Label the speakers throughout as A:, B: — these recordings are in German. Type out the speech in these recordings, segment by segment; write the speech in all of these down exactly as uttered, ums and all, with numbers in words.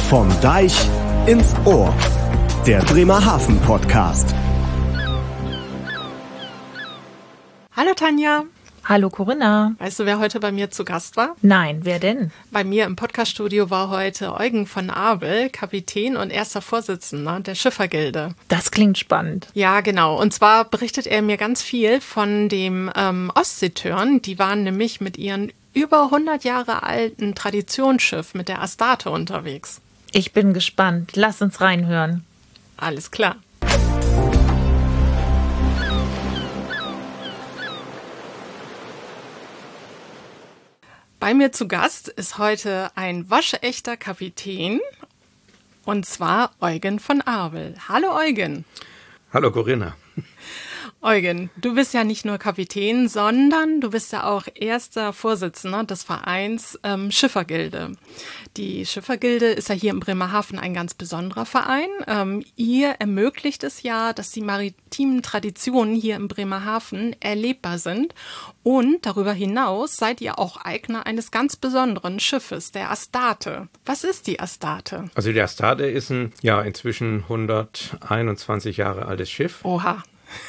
A: Vom Deich ins Ohr. Der Bremerhaven Podcast.
B: Hallo Tanja.
C: Hallo Corinna.
B: Weißt du, wer heute bei mir zu Gast war?
C: Nein, wer denn?
B: Bei mir im Podcaststudio war heute Eugen von Abel, Kapitän und erster Vorsitzender der Schiffergilde.
C: Das klingt spannend.
B: Ja, genau. Und zwar berichtet er mir ganz viel von dem ähm, Ostseetörn. Die waren nämlich mit ihren über hundert Jahre alten Traditionsschiff mit der Astarte unterwegs.
C: Ich bin gespannt. Lass uns reinhören.
B: Alles klar. Bei mir zu Gast ist heute ein waschechter Kapitän, und zwar Eugen von Abel. Hallo Eugen.
D: Hallo Corinna.
B: Eugen, du bist ja nicht nur Kapitän, sondern du bist ja auch erster Vorsitzender des Vereins ähm, Schiffergilde. Die Schiffergilde ist ja hier in Bremerhaven ein ganz besonderer Verein. Ähm, ihr ermöglicht es ja, dass die maritimen Traditionen hier in Bremerhaven erlebbar sind. Und darüber hinaus seid ihr auch Eigner eines ganz besonderen Schiffes, der Astarte. Was ist die Astarte?
D: Also die Astarte ist ein ja inzwischen hunderteinundzwanzig Jahre altes Schiff.
B: Oha.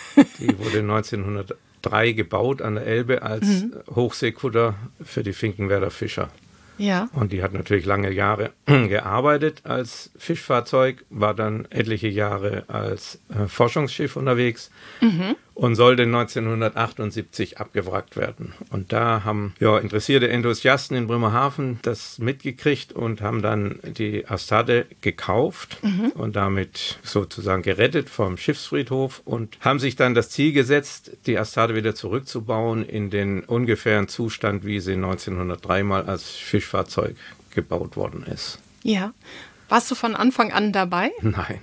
D: Die wurde neunzehnhundertdrei gebaut an der Elbe als mhm. Hochseekutter für die Finkenwerder Fischer.
B: Ja.
D: Und die hat natürlich lange Jahre gearbeitet als Fischfahrzeug, war dann etliche Jahre als äh, Forschungsschiff unterwegs mhm. und sollte neunzehnhundertachtundsiebzig abgewrackt werden. Und da haben ja, interessierte Enthusiasten in Bremerhaven das mitgekriegt und haben dann die Astarte gekauft mhm. und damit sozusagen gerettet vom Schiffsfriedhof und haben sich dann das Ziel gesetzt, die Astarte wieder zurückzubauen in den ungefähren Zustand, wie sie neunzehnhundertdrei mal als Fischfahrzeug gebaut worden ist.
B: Ja. Warst du von Anfang an dabei?
D: Nein.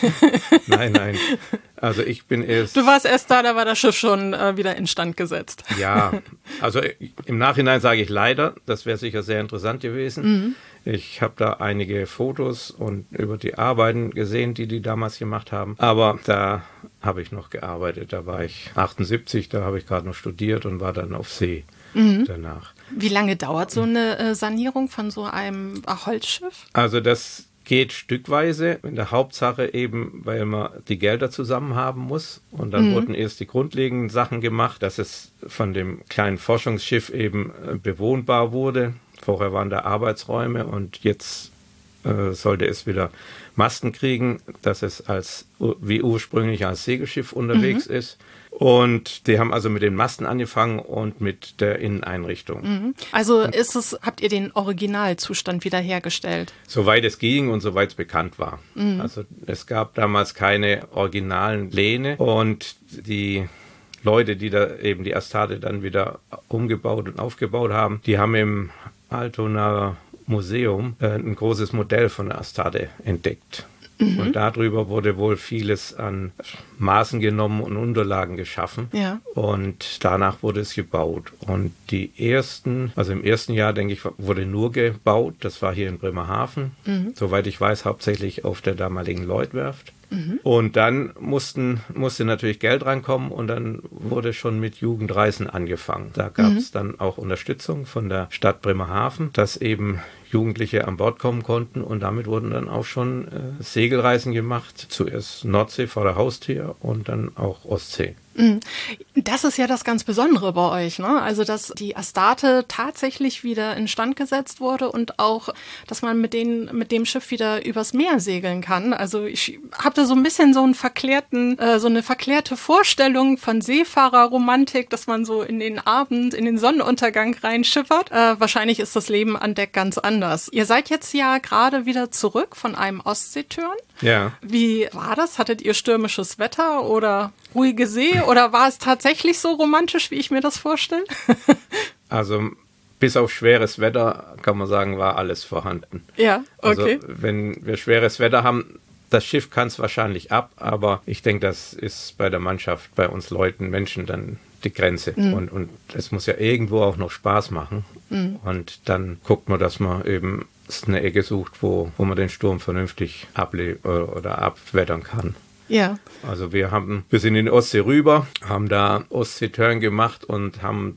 D: nein, nein. Also ich bin erst...
B: Du warst erst da, da war das Schiff schon äh, wieder instand gesetzt.
D: Ja, also im Nachhinein sage ich leider, das wäre sicher sehr interessant gewesen. Mhm. Ich habe da einige Fotos und über die Arbeiten gesehen, die die damals gemacht haben. Aber da habe ich noch gearbeitet. Da war ich achtundsiebzig, da habe ich gerade noch studiert und war dann auf See mhm. danach.
B: Wie lange dauert so eine äh, Sanierung von so einem Holzschiff?
D: Also das geht stückweise, in der Hauptsache eben, weil man die Gelder zusammen haben muss. Und dann mhm. wurden erst die grundlegenden Sachen gemacht, dass es von dem kleinen Forschungsschiff eben bewohnbar wurde. Vorher waren da Arbeitsräume und jetzt äh, sollte es wieder Masten kriegen, dass es als wie ursprünglich als Segelschiff unterwegs mhm. ist. Und die haben also mit den Masten angefangen und mit der Inneneinrichtung.
B: Mhm. Also ist es, habt ihr den Originalzustand wiederhergestellt?
D: Soweit es ging und soweit es bekannt war. Mhm. Also es gab damals keine originalen Pläne und die Leute, die da eben die Astarte dann wieder umgebaut und aufgebaut haben, die haben im Altonaer Museum äh, ein großes Modell von der Astarte entdeckt. Mhm. Und darüber wurde wohl vieles an Maßen genommen und Unterlagen geschaffen. Ja. Und danach wurde es gebaut. Und die ersten, also im ersten Jahr, denke ich, wurde nur gebaut. Das war hier in Bremerhaven. Mhm. Soweit ich weiß, hauptsächlich auf der damaligen Lloydwerft. Mhm. Und dann mussten, musste natürlich Geld reinkommen und dann wurde schon mit Jugendreisen angefangen. Da gab es mhm. dann auch Unterstützung von der Stadt Bremerhaven, dass eben Jugendliche an Bord kommen konnten und damit wurden dann auch schon äh, Segelreisen gemacht. Zuerst Nordsee vor der Haustür und dann auch Ostsee.
B: Das ist ja das ganz Besondere bei euch, ne? Also, dass die Astarte tatsächlich wieder instand gesetzt wurde und auch, dass man mit, den, mit dem Schiff wieder übers Meer segeln kann. Also, ich habe da so ein bisschen so einen verklärten, äh, so eine verklärte Vorstellung von Seefahrerromantik, dass man so in den Abend, in den Sonnenuntergang reinschippert. Äh, wahrscheinlich ist das Leben an Deck ganz anders. Ihr seid jetzt ja gerade wieder zurück von einem Ostseetörn.
D: Ja.
B: Wie war das? Hattet ihr stürmisches Wetter oder ruhige See? Oder war es tatsächlich so romantisch, wie ich mir das vorstelle?
D: Also bis auf schweres Wetter, kann man sagen, war alles vorhanden.
B: Ja, okay.
D: Also wenn wir schweres Wetter haben, das Schiff kann es wahrscheinlich ab, aber ich denke, das ist bei der Mannschaft, bei uns Leuten, Menschen dann die Grenze. Mhm. Und, und es muss ja irgendwo auch noch Spaß machen. Mhm. Und dann guckt man, dass man eben eine Ecke sucht, wo, wo man den Sturm vernünftig able- oder abwettern kann.
B: Ja.
D: Also wir haben, wir sind in die Ostsee rüber, haben da Ostseetörn gemacht und haben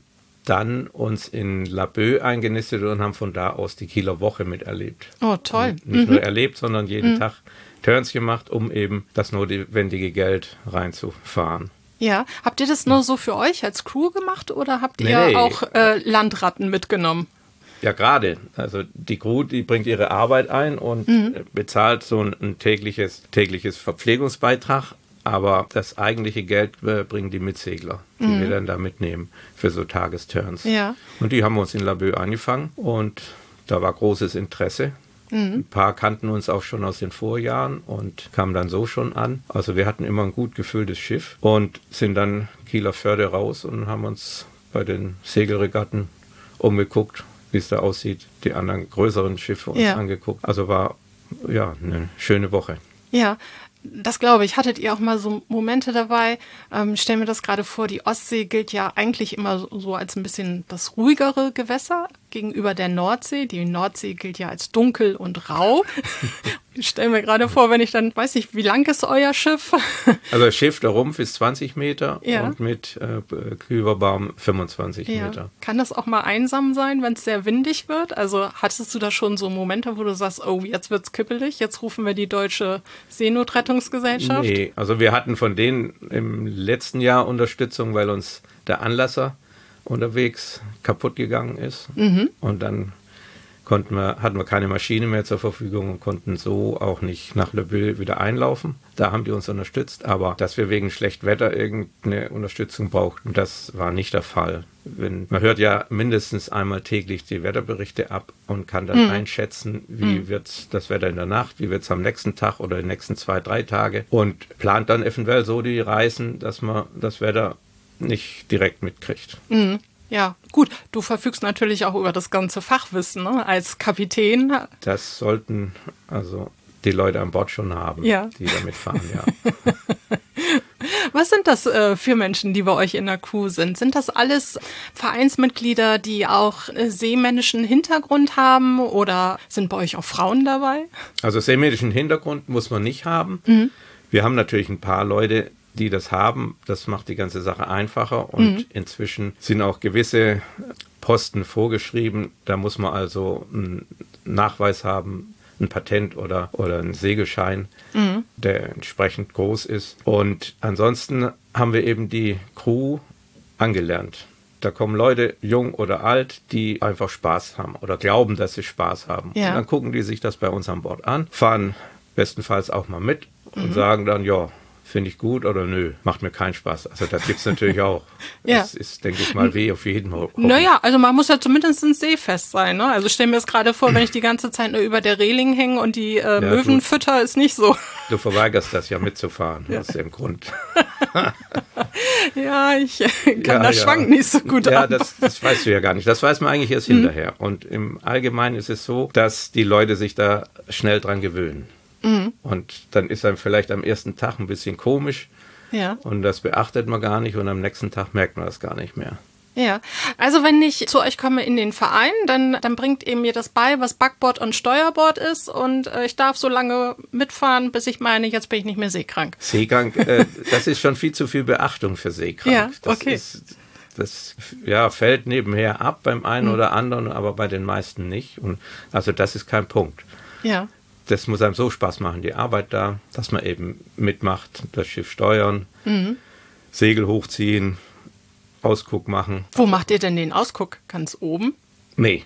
D: dann uns in Laboe eingenistet und haben von da aus die Kieler Woche miterlebt.
B: Oh, toll.
D: Und nicht
B: mhm.
D: nur erlebt, sondern jeden mhm. Tag Turns gemacht, um eben das notwendige Geld reinzufahren.
B: Ja, habt ihr das nur so für euch als Crew gemacht oder habt ihr
D: nee.
B: auch äh, Landratten mitgenommen?
D: Ja, gerade. Also die Crew, die bringt ihre Arbeit ein und mhm. bezahlt so ein, ein tägliches, tägliches Verpflegungsbeitrag. Aber das eigentliche Geld äh, bringen die Mitsegler, die mhm. wir dann da mitnehmen für so Tagesturns.
B: Ja.
D: Und die haben uns in Laboe angefangen und da war großes Interesse. Mhm. Ein paar kannten uns auch schon aus den Vorjahren und kamen dann so schon an. Also wir hatten immer ein gut gefülltes Schiff und sind dann Kieler Förde raus und haben uns bei den Segelregatten umgeguckt, wie es da aussieht, die anderen größeren Schiffe uns ja. angeguckt. Also war ja eine schöne Woche.
B: Ja, das glaube ich. Hattet ihr auch mal so Momente dabei? Ähm, ich stelle mir das gerade vor, die Ostsee gilt ja eigentlich immer so als ein bisschen das ruhigere Gewässer gegenüber der Nordsee. Die Nordsee gilt ja als dunkel und rau. Ich stelle mir gerade vor, wenn ich dann, weiß nicht, wie lang ist euer Schiff?
D: Also das Schiff, der Rumpf ist zwanzig Meter
B: ja.
D: und mit äh, Kühlbarbaum fünfundzwanzig
B: ja.
D: Meter.
B: Kann das auch mal einsam sein, wenn es sehr windig wird? Also hattest du da schon so Momente, wo du sagst, oh, jetzt wird's kippelig, jetzt rufen wir die Deutsche Seenotrettungsgesellschaft?
D: Nee, also wir hatten von denen im letzten Jahr Unterstützung, weil uns der Anlasser unterwegs kaputt gegangen ist. Mhm. Und dann konnten wir, hatten wir keine Maschine mehr zur Verfügung und konnten so auch nicht nach Laboe wieder einlaufen. Da haben die uns unterstützt, aber dass wir wegen schlechtem Wetter irgendeine Unterstützung brauchten, das war nicht der Fall. Wenn, man hört ja mindestens einmal täglich die Wetterberichte ab und kann dann mhm. einschätzen, wie mhm. wird das Wetter in der Nacht, wie wird es am nächsten Tag oder in den nächsten zwei, drei Tage und plant dann eventuell so die Reisen, dass man das Wetter nicht direkt mitkriegt.
B: Mhm. Ja, gut. Du verfügst natürlich auch über das ganze Fachwissen, ne? Als Kapitän.
D: Das sollten also die Leute an Bord schon haben,
B: ja.
D: die da mitfahren, ja.
B: Was sind das äh, für Menschen, die bei euch in der Crew sind? Sind das alles Vereinsmitglieder, die auch äh, seemännischen Hintergrund haben oder sind bei euch auch Frauen dabei?
D: Also seemännischen Hintergrund muss man nicht haben. Mhm. Wir haben natürlich ein paar Leute, die das haben, das macht die ganze Sache einfacher und mhm. inzwischen sind auch gewisse Posten vorgeschrieben, da muss man also einen Nachweis haben, ein Patent oder, oder einen Segelschein, mhm. der entsprechend groß ist. Und ansonsten haben wir eben die Crew angelernt. Da kommen Leute, jung oder alt, die einfach Spaß haben oder glauben, dass sie Spaß haben.
B: Ja.
D: Und dann gucken die sich das bei uns an Bord an, fahren bestenfalls auch mal mit und mhm. sagen dann, ja, finde ich gut oder nö, macht mir keinen Spaß. Also das gibt es natürlich auch.
B: Ja.
D: Das ist, denke ich mal, weh auf jeden Fall.
B: Naja, also man muss ja zumindest seefest sein. Ne? Also stell mir das gerade vor, wenn ich die ganze Zeit nur über der Reling hänge und die äh, ja, Möwen du, fütter, ist nicht so.
D: Du verweigerst das ja mitzufahren, ja. aus dem Grund.
B: Ja, ich kann
D: ja,
B: das
D: ja.
B: Schwank nicht so gut
D: Ja,
B: ab.
D: das, das weißt du ja gar nicht. Das weiß man eigentlich erst mhm. hinterher. Und im Allgemeinen ist es so, dass die Leute sich da schnell dran gewöhnen. Mhm. Und dann ist einem vielleicht am ersten Tag ein bisschen komisch.
B: Ja.
D: Und das beachtet man gar nicht und am nächsten Tag merkt man das gar nicht mehr.
B: Ja, also wenn ich zu euch komme in den Verein, dann, dann bringt ihr mir das bei, was Backbord und Steuerbord ist und äh, ich darf so lange mitfahren, bis ich meine, jetzt bin ich nicht mehr seekrank.
D: Seekrank, äh, das ist schon viel zu viel Beachtung für seekrank.
B: Ja,
D: das
B: okay.
D: Ist, das ja, fällt nebenher ab beim einen mhm. oder anderen, aber bei den meisten nicht. Und also das ist kein Punkt.
B: Ja.
D: Das muss einem so Spaß machen, die Arbeit da, dass man eben mitmacht, das Schiff steuern, mhm. Segel hochziehen, Ausguck machen.
B: Wo macht ihr denn den Ausguck? Ganz oben?
D: Nee.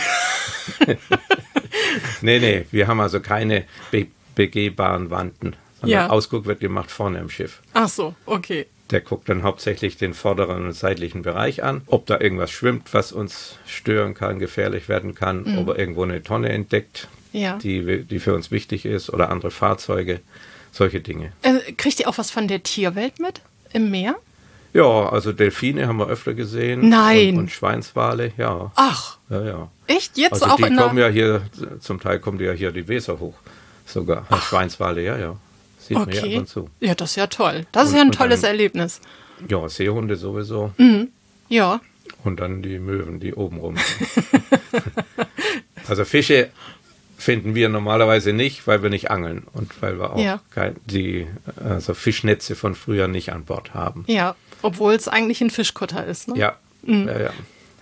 D: nee, nee, wir haben also keine be- begehbaren Wanden.
B: Ja.
D: Ausguck wird gemacht vorne im Schiff.
B: Ach so, okay.
D: Der guckt dann hauptsächlich den vorderen und seitlichen Bereich an, ob da irgendwas schwimmt, was uns stören kann, gefährlich werden kann, mhm. ob er irgendwo eine Tonne entdeckt, ja. die, die für uns wichtig ist oder andere Fahrzeuge, solche Dinge.
B: Äh, kriegt ihr auch was von der Tierwelt mit im Meer?
D: Ja, also Delfine haben wir öfter gesehen.
B: Nein.
D: Und, und Schweinswale, ja.
B: Ach.
D: Ja, ja.
B: Echt? Jetzt
D: also
B: auch
D: die
B: in
D: kommen
B: der...
D: ja hier, zum Teil kommen die ja hier die Weser hoch. Sogar. Ach. Schweinswale, ja, ja. Sieht
B: okay.
D: man ja ab und zu.
B: Ja, das ist ja toll. Das
D: und,
B: ist ja ein tolles
D: dann,
B: Erlebnis.
D: Ja, Seehunde sowieso.
B: Mhm. Ja.
D: Und dann die Möwen, die oben rum sind. Also Fische finden wir normalerweise nicht, weil wir nicht angeln und weil wir auch
B: ja.
D: kein, die also Fischnetze von früher nicht an Bord haben.
B: Ja, obwohl es eigentlich ein Fischkutter ist, ne?
D: Ja, mhm. ja, ja.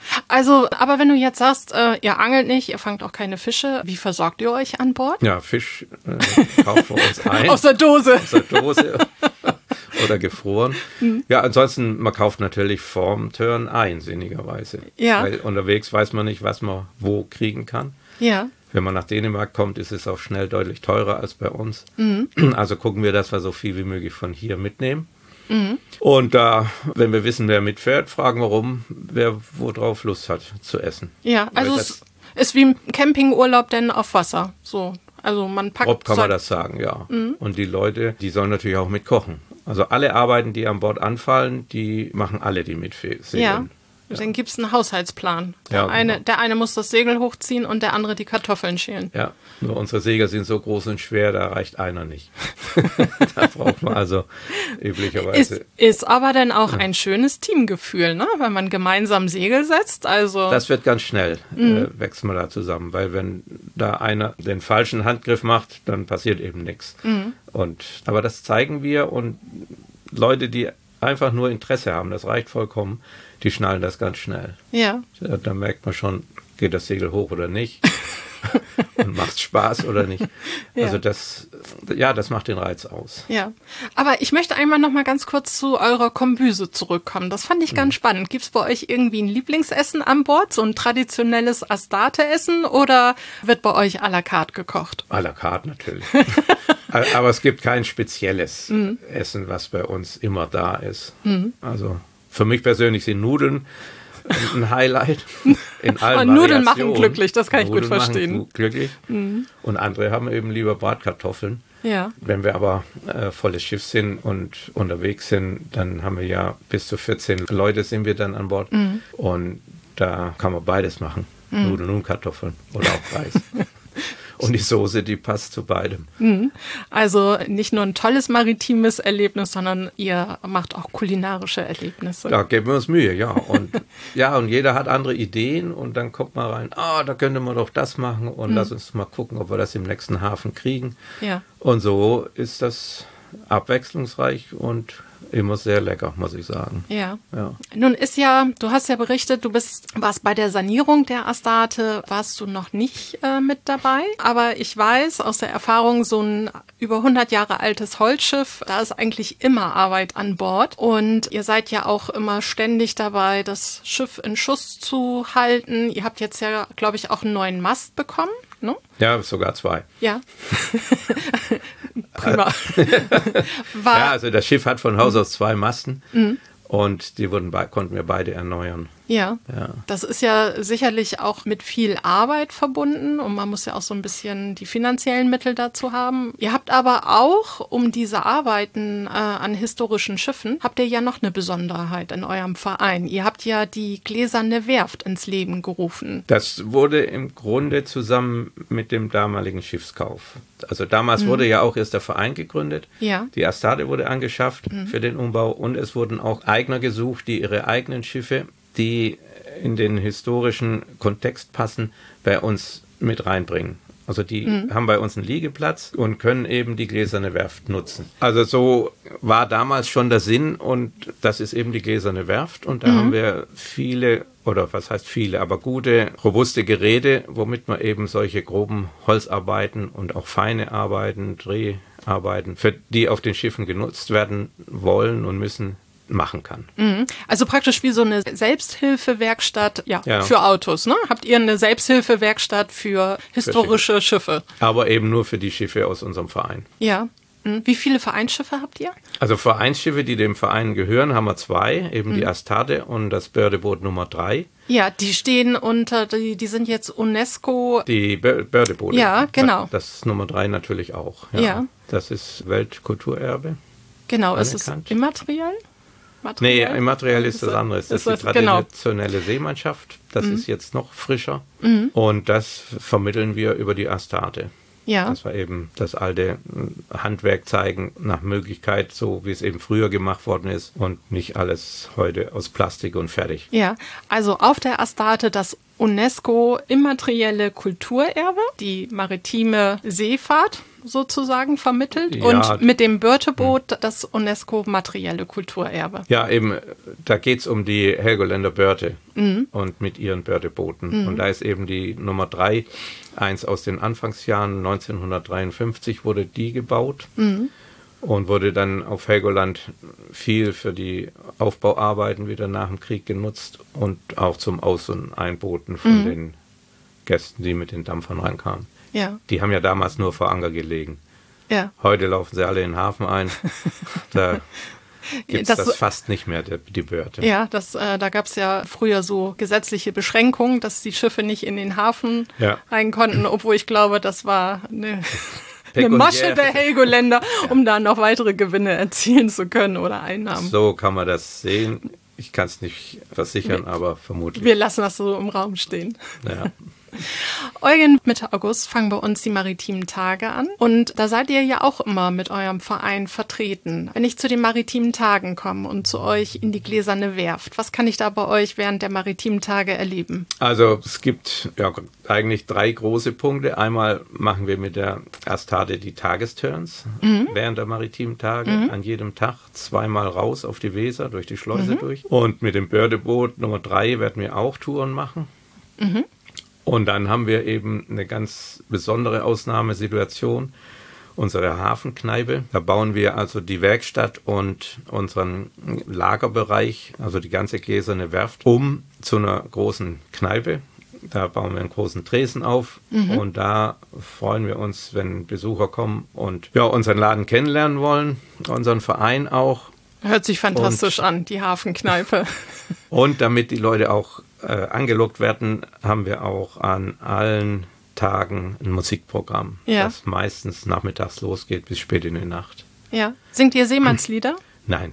B: Also, aber wenn du jetzt sagst, äh, ihr angelt nicht, ihr fangt auch keine Fische, wie versorgt ihr euch an Bord?
D: Ja, Fisch äh, kaufen wir uns ein.
B: Aus der Dose.
D: Aus der Dose. Oder gefroren. Mhm. Ja, ansonsten, man kauft natürlich vorm Turn ein, sinnigerweise.
B: Ja.
D: Weil unterwegs weiß man nicht, was man wo kriegen kann.
B: Ja.
D: Wenn man nach Dänemark kommt, ist es auch schnell deutlich teurer als bei uns.
B: Mhm.
D: Also gucken wir, dass wir so viel wie möglich von hier mitnehmen.
B: Mhm.
D: Und da, wenn wir wissen, wer mitfährt, fragen wir rum, wer wo drauf Lust hat zu essen.
B: Ja, also es ist wie ein Campingurlaub, denn auf Wasser. So, also man packt.
D: Grob kann man das sagen, ja. Mhm. Und die Leute, die sollen natürlich auch mitkochen. Also alle Arbeiten, die an Bord anfallen, die machen alle, die mitsegeln.
B: Ja. Ja. Dann gibt es einen Haushaltsplan. Der,
D: ja,
B: eine,
D: genau.
B: der eine muss das Segel hochziehen und der andere die Kartoffeln schälen.
D: Ja, nur unsere Segel sind so groß und schwer, da reicht einer nicht. Da braucht man also üblicherweise.
B: Ist, ist aber dann auch ein schönes Teamgefühl, ne? Wenn man gemeinsam Segel setzt. Also
D: das wird ganz schnell,
B: mhm.
D: äh, wächst man da zusammen, weil wenn da einer den falschen Handgriff macht, dann passiert eben nichts.
B: Mhm.
D: Und, aber das zeigen wir und Leute, die einfach nur Interesse haben, das reicht vollkommen, die schnallen das ganz schnell.
B: Ja.
D: Da merkt man schon, geht das Segel hoch oder nicht und macht Spaß oder nicht.
B: Ja.
D: Also das, ja, das macht den Reiz aus.
B: Ja, aber ich möchte einmal noch mal ganz kurz zu eurer Kombüse zurückkommen. Das fand ich ganz mhm. spannend. Gibt es bei euch irgendwie ein Lieblingsessen an Bord, so ein traditionelles Astarte-Essen oder wird bei euch à la carte gekocht?
D: À la carte natürlich. Aber es gibt kein spezielles mhm. Essen, was bei uns immer da ist. Mhm. Also für mich persönlich sind Nudeln ein Highlight in allen
B: Und Nudeln machen glücklich, das kann
D: Nudeln
B: ich gut verstehen.
D: Machen glücklich. Mhm. Und andere haben eben lieber Bratkartoffeln.
B: Ja.
D: Wenn wir aber äh, volles Schiff sind und unterwegs sind, dann haben wir ja bis zu vierzehn Leute sind wir dann an Bord. Mhm. Und da kann man beides machen. Mhm. Nudeln und Kartoffeln oder auch Reis. Und die Soße, die passt zu beidem.
B: Also nicht nur ein tolles maritimes Erlebnis, sondern ihr macht auch kulinarische Erlebnisse.
D: Da geben wir uns Mühe, ja. Und ja, und jeder hat andere Ideen und dann kommt man rein, ah, da könnte man doch das machen und mhm. lass uns mal gucken, ob wir das im nächsten Hafen kriegen.
B: Ja.
D: Und so ist das abwechslungsreich und immer sehr lecker, muss ich sagen.
B: Ja.
D: ja.
B: Nun ist ja, du hast ja berichtet, du bist, warst bei der Sanierung der Astarte, warst du noch nicht äh, mit dabei. Aber ich weiß aus der Erfahrung, so ein über hundert Jahre altes Holzschiff, da ist eigentlich immer Arbeit an Bord. Und ihr seid ja auch immer ständig dabei, das Schiff in Schuss zu halten. Ihr habt jetzt ja, glaube ich, auch einen neuen Mast bekommen. No?
D: Ja, sogar zwei.
B: Ja. Prima.
D: War, ja, also das Schiff hat von Haus aus zwei Masten
B: mhm.
D: und die wurden be- konnten wir beide erneuern.
B: Ja.
D: ja,
B: das ist ja sicherlich auch mit viel Arbeit verbunden und man muss ja auch so ein bisschen die finanziellen Mittel dazu haben. Ihr habt aber auch, um diese Arbeiten äh, an historischen Schiffen, habt ihr ja noch eine Besonderheit in eurem Verein. Ihr habt ja die Gläserne Werft ins Leben gerufen.
D: Das wurde im Grunde zusammen mit dem damaligen Schiffskauf. Also damals mhm. wurde ja auch erst der Verein gegründet.
B: Ja.
D: Die Astarte wurde angeschafft mhm. für den Umbau und es wurden auch Eigner gesucht, die ihre eigenen Schiffe, die in den historischen Kontext passen, bei uns mit reinbringen. Also die mhm. haben bei uns einen Liegeplatz und können eben die Gläserne Werft nutzen. Also so war damals schon der Sinn und das ist eben die Gläserne Werft und da mhm. haben wir viele, oder was heißt viele, aber gute, robuste Geräte, womit man eben solche groben Holzarbeiten und auch feine Arbeiten, Dreharbeiten, für die auf den Schiffen genutzt werden wollen und müssen, machen kann.
B: Also praktisch wie so eine Selbsthilfewerkstatt ja,
D: ja.
B: für Autos, ne? Habt ihr eine Selbsthilfewerkstatt für historische für Schiffe.
D: Schiffe? Aber eben nur für die Schiffe aus unserem Verein.
B: Ja. Wie viele Vereinsschiffe habt ihr?
D: Also Vereinsschiffe, die dem Verein gehören, haben wir zwei, eben mhm. die Astarte und das Bördeboot Nummer drei.
B: Ja, die stehen unter, die, die sind jetzt UNESCO.
D: Die Bördeboote.
B: Ja, genau.
D: Das ist Nummer drei natürlich auch. Ja.
B: ja.
D: Das ist Weltkulturerbe.
B: Genau, ist es immateriell?
D: Material? Nee, immateriell ist das andere. Das ist, ist die traditionelle genau. Seemannschaft. Das mhm. ist jetzt noch frischer. Mhm. Und das vermitteln wir über die Astarte.
B: Ja.
D: Dass wir eben das alte Handwerk zeigen, nach Möglichkeit, so wie es eben früher gemacht worden ist und nicht alles heute aus Plastik und fertig.
B: Ja, also auf der Astarte das UNESCO immaterielle Kulturerbe, die maritime Seefahrt. sozusagen vermittelt
D: Ja.
B: und mit dem Börteboot das UNESCO-materielle Kulturerbe.
D: Ja, eben, da geht es um die Helgoländer Börte mhm. und mit ihren Börtebooten. Mhm. Und da ist eben die Nummer drei, eins aus den Anfangsjahren, neunzehnhundertdreiundfünfzig wurde die gebaut. Mhm. Und wurde dann auf Helgoland viel für die Aufbauarbeiten wieder nach dem Krieg genutzt und auch zum Aus- und Einbooten von mhm. den Gästen, die mit den Dampfern reinkamen.
B: Ja.
D: Die haben ja damals nur vor Anker gelegen.
B: Ja.
D: Heute laufen sie alle in den Hafen ein. Da gibt es das, das fast nicht mehr, die, die Börte.
B: Ja, das, äh, da gab es ja früher so gesetzliche Beschränkungen, dass die Schiffe nicht in den Hafen ja. rein konnten, obwohl ich glaube, das war eine... Eine Masche der Helgoländer, ja. um da noch weitere Gewinne erzielen zu können oder Einnahmen.
D: So kann man das sehen. Ich kann es nicht versichern, wir, aber vermutlich.
B: Wir lassen das so im Raum stehen.
D: Ja.
B: Eugen, Mitte August fangen bei uns die maritimen Tage an und da seid ihr ja auch immer mit eurem Verein vertreten. Wenn ich zu den maritimen Tagen komme und zu euch in die Gläserne Werft, was kann ich da bei euch während der maritimen Tage erleben?
D: Also es gibt ja eigentlich drei große Punkte. Einmal machen wir mit der Astarte die Tagesturns mhm. während der maritimen Tage, mhm. an jedem Tag zweimal raus auf die Weser, durch die Schleuse mhm. durch. Und mit dem Bördeboot Nummer drei werden wir auch Touren machen. Mhm. Und dann haben wir eben eine ganz besondere Ausnahmesituation, unsere Hafenkneipe. Da bauen wir also die Werkstatt und unseren Lagerbereich, also die ganze Gläserne Werft, um zu einer großen Kneipe. Da bauen wir einen großen Tresen auf mhm. und da freuen wir uns, wenn Besucher kommen und ja, unseren Laden kennenlernen wollen, unseren Verein auch.
B: Hört sich fantastisch und, an, die Hafenkneipe.
D: Und damit die Leute auch äh, angelockt werden, haben wir auch an allen Tagen ein Musikprogramm, ja. das meistens nachmittags losgeht bis spät in die Nacht.
B: Ja. Singt ihr Seemannslieder?
D: Nein.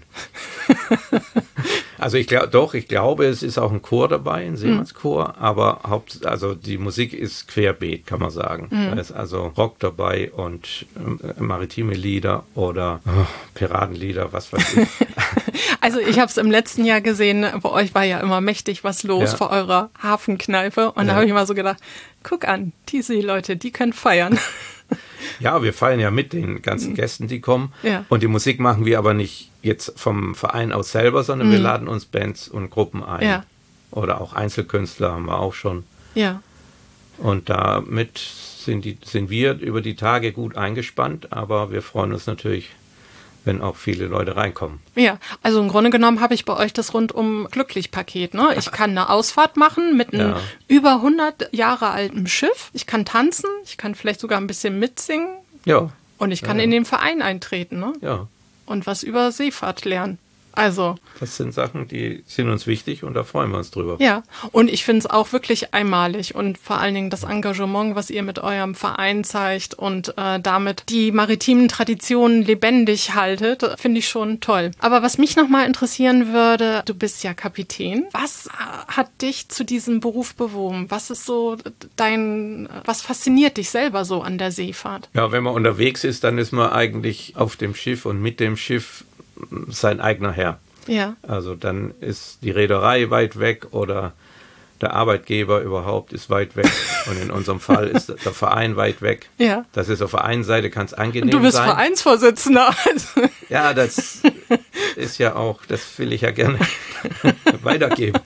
D: Also ich glaube doch, ich glaube, es ist auch ein Chor dabei, ein Seemannschor, mhm. aber Haupt, also die Musik ist querbeet, kann man sagen. Mhm. Da ist also Rock dabei und äh, maritime Lieder oder oh, Piratenlieder, was weiß ich.
B: Also ich habe es im letzten Jahr gesehen, bei euch war ja immer mächtig was los ja. vor eurer Hafenkneipe und ja. da habe ich mal so gedacht, guck an, diese Leute, die können feiern.
D: Ja, wir feiern ja mit den ganzen Gästen, die kommen. Ja. Und die Musik machen wir aber nicht jetzt vom Verein aus selber, sondern mhm. wir laden uns Bands und Gruppen ein. Ja. Oder auch Einzelkünstler haben wir auch schon.
B: Ja.
D: Und damit sind, die, sind wir über die Tage gut eingespannt, aber wir freuen uns natürlich, wenn auch viele Leute reinkommen.
B: Ja, also im Grunde genommen habe ich bei euch das rundum Glücklich-Paket. Ne? Ich kann eine Ausfahrt machen mit einem ja. über hundert Jahre alten Schiff. Ich kann tanzen, ich kann vielleicht sogar ein bisschen mitsingen.
D: Ja.
B: Und ich kann
D: ja.
B: in den Verein eintreten. Ne?
D: Ja.
B: Und was über Seefahrt lernen. Also.
D: Das sind Sachen, die sind uns wichtig und da freuen wir uns drüber.
B: Ja, und ich finde es auch wirklich einmalig und vor allen Dingen das Engagement, was ihr mit eurem Verein zeigt und äh, damit die maritimen Traditionen lebendig haltet, finde ich schon toll. Aber was mich nochmal interessieren würde, du bist ja Kapitän. Was hat dich zu diesem Beruf bewogen? Was ist so dein, was fasziniert dich selber so an der Seefahrt?
D: Ja, wenn man unterwegs ist, dann ist man eigentlich auf dem Schiff und mit dem Schiff sein eigener Herr.
B: Ja.
D: Also dann ist die Reederei weit weg oder der Arbeitgeber überhaupt ist weit weg und in unserem Fall ist der Verein weit weg.
B: Ja.
D: Das ist auf der einen Seite ganz angenehm sein.
B: Und du bist
D: sein.
B: Vereinsvorsitzender.
D: Ja, das ist ja auch, das will ich ja gerne weitergeben.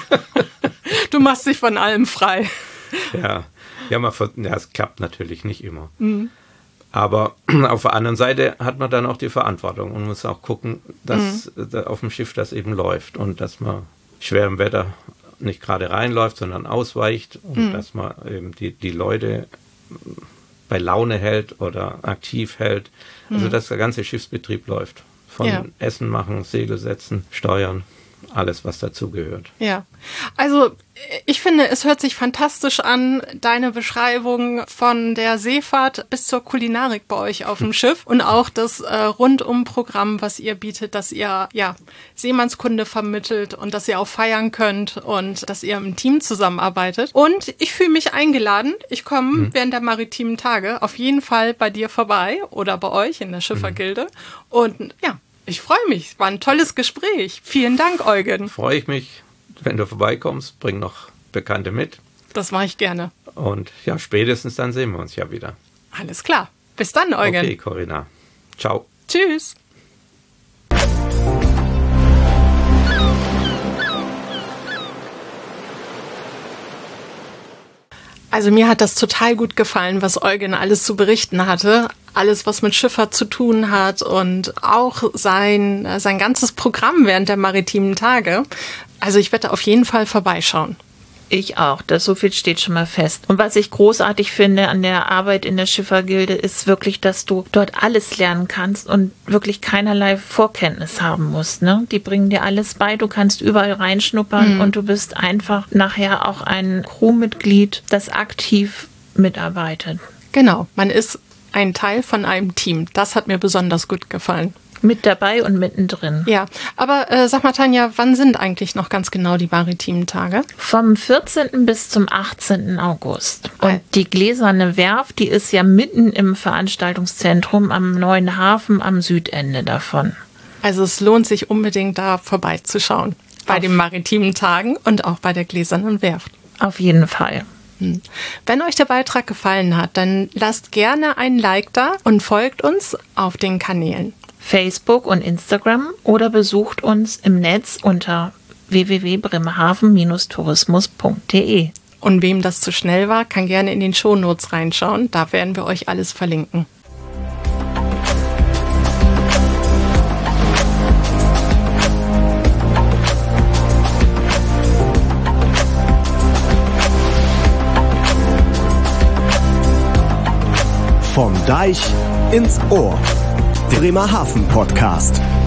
B: Du machst dich von allem frei.
D: Ja, ja, man, ja es klappt natürlich nicht immer. Mhm. Aber auf der anderen Seite hat man dann auch die Verantwortung und muss auch gucken, dass mhm. auf dem Schiff das eben läuft und dass man schwerem Wetter nicht gerade reinläuft, sondern ausweicht und mhm. dass man eben die, die Leute bei Laune hält oder aktiv hält. Also mhm. dass der ganze Schiffsbetrieb läuft. Von ja. Essen machen, Segel setzen, steuern. Alles, was dazugehört.
B: Ja, also ich finde, es hört sich fantastisch an, deine Beschreibung von der Seefahrt bis zur Kulinarik bei euch auf dem Schiff und auch das äh, Rundum-Programm, was ihr bietet, dass ihr ja Seemannskunde vermittelt und dass ihr auch feiern könnt und dass ihr im Team zusammenarbeitet. Und ich fühle mich eingeladen. Ich komme mhm. während der maritimen Tage auf jeden Fall bei dir vorbei oder bei euch in der Schiffergilde. Mhm. Und ja, ich freue mich. Es war ein tolles Gespräch. Vielen Dank, Eugen.
D: Freue ich mich, wenn du vorbeikommst. Bring noch Bekannte mit.
B: Das mache ich gerne.
D: Und ja, spätestens dann sehen wir uns ja wieder.
B: Alles klar. Bis dann, Eugen.
D: Okay, Corinna. Ciao.
B: Tschüss. Also mir hat das total gut gefallen, was Eugen alles zu berichten hatte. Alles, was mit Schifffahrt zu tun hat und auch sein, sein ganzes Programm während der maritimen Tage. Also ich werde auf jeden Fall vorbeischauen.
C: Ich auch, das so viel steht schon mal fest. Und was ich großartig finde an der Arbeit in der Schiffergilde ist wirklich, dass du dort alles lernen kannst und wirklich keinerlei Vorkenntnis haben musst. Ne? Die bringen dir alles bei, du kannst überall reinschnuppern mhm. und du bist einfach nachher auch ein Crewmitglied, das aktiv mitarbeitet.
B: Genau, man ist ein Teil von einem Team. Das hat mir besonders gut gefallen.
C: Mit dabei und mittendrin.
B: Ja, aber äh, sag mal, Tanja, wann sind eigentlich noch ganz genau die maritimen Tage?
C: Vom vierzehnten bis zum achtzehnten August. Und die Gläserne Werft, die ist ja mitten im Veranstaltungszentrum am Neuen Hafen am Südende davon.
B: Also es lohnt sich unbedingt, da vorbeizuschauen. Bei Auf den maritimen Tagen und auch bei der Gläsernen Werft.
C: Auf jeden Fall.
B: Wenn euch der Beitrag gefallen hat, dann lasst gerne ein Like da und folgt uns auf den Kanälen
C: Facebook und Instagram oder besucht uns im Netz unter w w w punkt bremerhaven Bindestrich tourismus punkt d e.
B: Und wem das zu schnell war, kann gerne in den Shownotes reinschauen. Da werden wir euch alles verlinken.
A: Vom Deich ins Ohr. Bremerhaven Podcast.